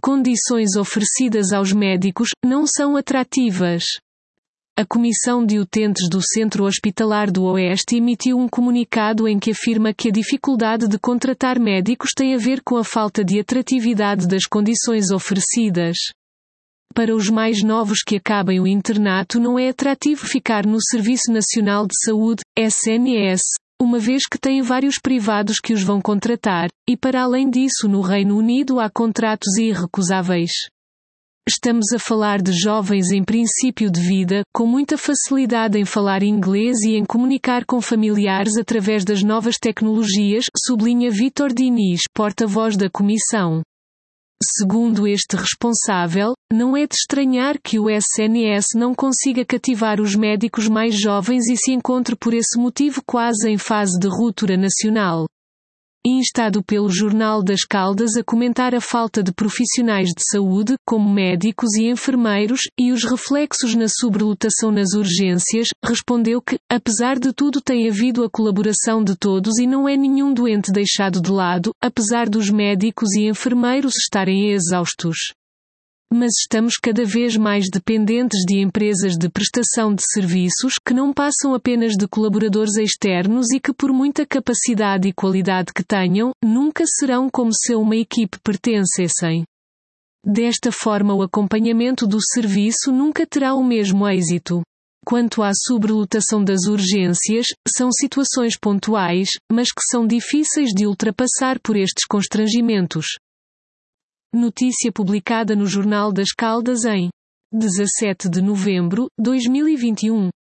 condições oferecidas aos médicos não são atrativas. A Comissão de Utentes do Centro Hospitalar do Oeste emitiu um comunicado em que afirma que a dificuldade de contratar médicos tem a ver com a falta de atratividade das condições oferecidas. Para os mais novos que acabem o internato, não é atrativo ficar no Serviço Nacional de Saúde, SNS, uma vez que têm vários privados que os vão contratar, e para além disso no Reino Unido há contratos irrecusáveis. Estamos a falar de jovens em princípio de vida, com muita facilidade em falar inglês e em comunicar com familiares através das novas tecnologias, sublinha Vítor Diniz, porta-voz da Comissão. Segundo este responsável, não é de estranhar que o SNS não consiga cativar os médicos mais jovens e se encontre por esse motivo quase em fase de ruptura nacional. Instado pelo Jornal das Caldas a comentar a falta de profissionais de saúde, como médicos e enfermeiros, e os reflexos na sobrelotação nas urgências, respondeu que, apesar de tudo, tem havido a colaboração de todos e não é nenhum doente deixado de lado, apesar dos médicos e enfermeiros estarem exaustos. Mas estamos cada vez mais dependentes de empresas de prestação de serviços que não passam apenas de colaboradores externos e que, por muita capacidade e qualidade que tenham, nunca serão como se a uma equipe pertencessem. Desta forma, o acompanhamento do serviço nunca terá o mesmo êxito. Quanto à sobrelotação das urgências, são situações pontuais, mas que são difíceis de ultrapassar por estes constrangimentos. Notícia publicada no Jornal das Caldas em 17 de novembro de 2021.